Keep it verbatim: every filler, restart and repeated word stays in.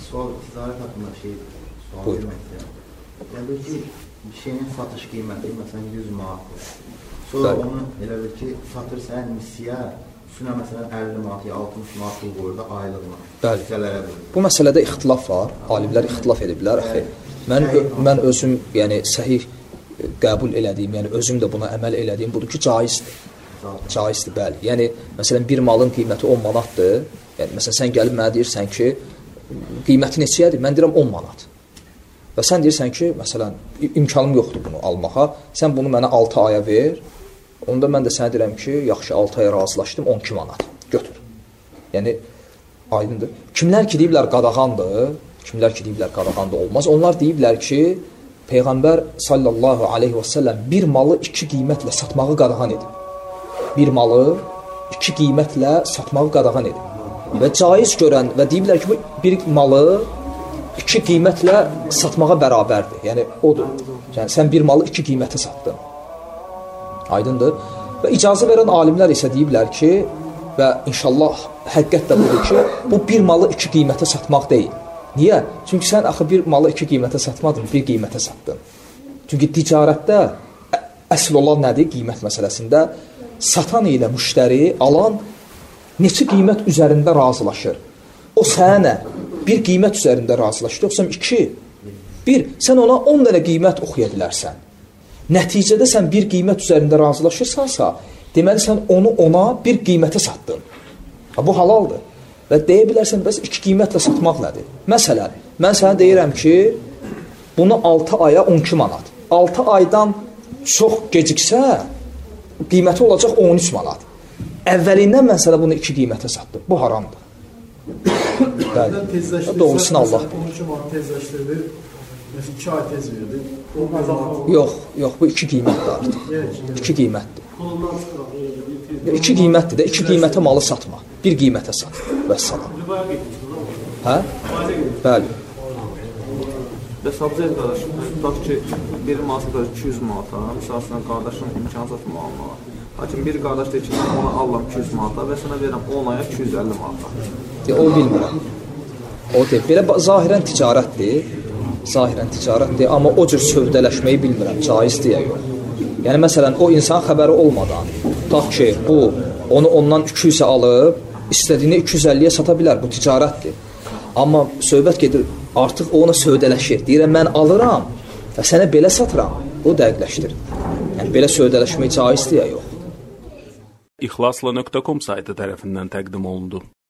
sual, ticarət haqqında şey sual vermək istəyirəm. Yəni ki, bir şeyin satış qiyməti məsələn yüz manatdır. Sonra Bəli. Onu elə bir ki, satırsan misiyə, üstünə məsələn əlli manat ya altmış manat pul qoyur da aylığına. Bəli. Bu məsələdə ixtilaf var. Alimlər ixtilaf ediblər. Axı mən mən özüm, yəni səhih qəbul elədiyim, yəni özüm də buna əməl elədiyim budur ki, caizdir. Caizdir, bəli. Yəni məsələn bir malın qiyməti on manatdır. Yəni məsələn sən gəlib mənə deyirsən ki, qiyməti neçəyədir? Mən deyirəm on manat. Və sən deyirsən ki, məsələn, imkanım yoxdur bunu almağa. Sən bunu mənə altı aya ver. Onda mən də sənə deyirəm ki, yaxşı altı aya razılaşdım, on iki manat. Götür. Yəni aydındır. Kimlər ki deyiblər qadağandır, kimlər ki deyiblər qadağandır olmaz. Onlar deyiblər ki, Peyğəmbər sallallahu aleyhi və səlləm bir malı iki qiymətlə satmağı qadağan edib. Bir malı iki qiymətlə satmağı qadağan edib. Və caiz görən və deyiblər ki, bu bir malı iki qiymətlə satmağa bərabərdir. Yəni odur. Yəni sən bir malı iki qiymətə satdın. Aydındır. Və icazə verən alimlər isə deyiblər ki, və inşallah həqiqət də budur ki, bu bir malı iki qiymətə satmaq deyil. Niyə? Çünki sən axı bir malı iki qiymətə satmadın, bir qiymətə satdın. Çünki ticarətdə əsl olan nədir? Qiymət məsələsində satan ilə müştəri, alan neçə qiymət üzərində razılaşır. O sənə bir qiymət üzərində razılaşır, yoxsa iki. Bir, sən ona on dənə qiymət oxuya bilərsən. Nəticədə sən bir qiymət üzərində razılaşırsansa, deməli sən onu ona bir qiymətə satdın. Ha, bu halaldır. Və deyə bilərsən, bəs iki qiymətlə satmaq nədir? Məsələn, mən sənə deyirəm ki, bunu altı aya on iki manat. altı aydan çox geciksə, qiyməti olacaq on üç manat. Əvvəlindən mən sənə bunu iki qiymətə satdım. Bu haramdır. Bəli. Doğrusunu Allah. on iki manat tezləşdirdi. Məsələn, iki ay tez verdi. Yox, yox, bu iki qiymətdir artıq. İki qiymətdir. İki qiymətdir də, iki qiymətə malı satma. Bir qiymətə sat. Vəssalam. Hə? Bəli. Və sabzəl qardaşım, tutaq ki, bir masada iki yüz manata, misal qardaşın imkanı satma almağa. Lakin bir qardaş deyir ki, ona allam iki yüz manata və sənə verirəm on aya iki yüz əlli manata. O bilmirəm. O deyil. Belə zahirən ticarətdir. Zahirən ticarətdir, amma o cür sövdələşməyi bilmirəm, caizdir ya yox. Yəni, məsələn, o insan xəbəri olmadan, tutaq ki, bu, onu ondan iki yüzə alıb, istədiyini iki yüz əlliyə sata bilər, bu ticarətdir. Amma söhbət gedir, artıq o ona sövdələşir. Deyirəm, mən alıram və sənə belə satıram, o dəqiqləşdir. Yəni, belə sövdələşmək caizdir ya yox. İxlasla nöqtə com saytı tərəfindən təqdim olundu.